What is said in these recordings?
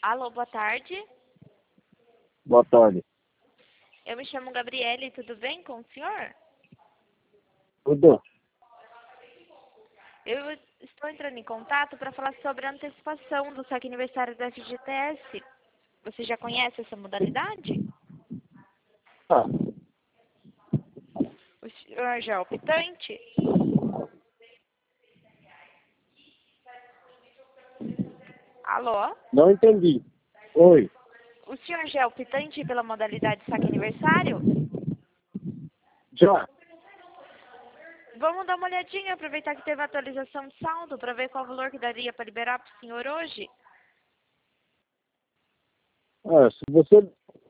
Alô, boa tarde. Boa tarde. Eu me chamo Gabriele, tudo bem com o senhor? Tudo? Eu estou entrando em contato para falar sobre a antecipação do saque aniversário da FGTS. Você já conhece essa modalidade? Ah, O senhor já é optante? Alô? não entendi. Oi. O senhor já é optante pela modalidade saque aniversário? Já? Vamos dar uma olhadinha, aproveitar que teve a atualização de saldo para ver qual o valor que daria para liberar para o senhor hoje. Se você...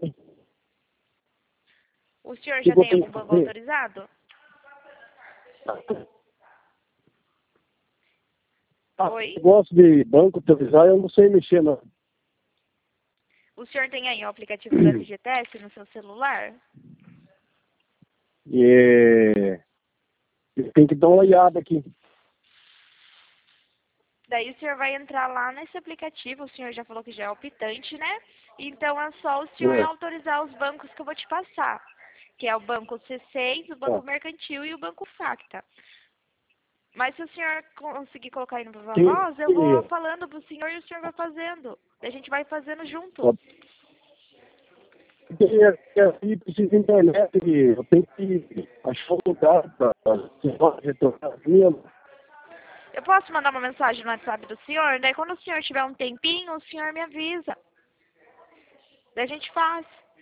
O senhor Se já tem você algum banco fazer... autorizado? Oi? Eu gosto de banco autorizado, eu não sei mexer, não. O senhor tem aí o aplicativo do FGTS no seu celular? Eu tenho que dar uma olhada aqui. Daí o senhor vai entrar lá nesse aplicativo, o senhor já falou que já é optante, né? Então é só o senhor É. autorizar os bancos que eu vou te passar, que é o Banco C6, o Banco Tá. Mercantil e o Banco Facta. Mas se o senhor conseguir colocar aí no viva Tem voz, eu vou falando pro senhor e o senhor vai fazendo. A gente vai fazendo junto. Tem aqui, precisa de internet, eu tenho que achar um lugar para retornar a minha. Eu posso mandar uma mensagem no WhatsApp do senhor? Daí quando o senhor tiver um tempinho, o senhor me avisa. Daí a gente faz.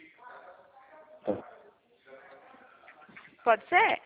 Pode ser?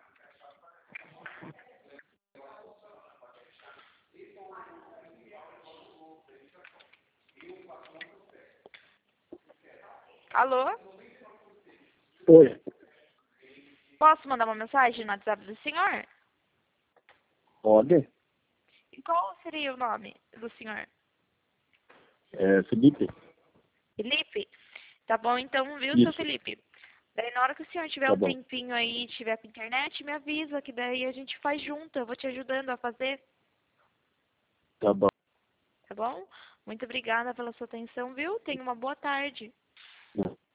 Alô? Oi. Posso mandar uma mensagem no WhatsApp do senhor? Pode? E qual seria o nome do senhor? Felipe? Felipe? Tá bom então, viu, seu Isso. Felipe? Daí na hora que o senhor tiver Tá um bom. tempinho aí, tiver com internet, me avisa, que daí a gente faz junto. Eu vou te ajudando a fazer, Tá bom. tá bom? Muito obrigada pela sua atenção, viu? Tenha uma boa tarde.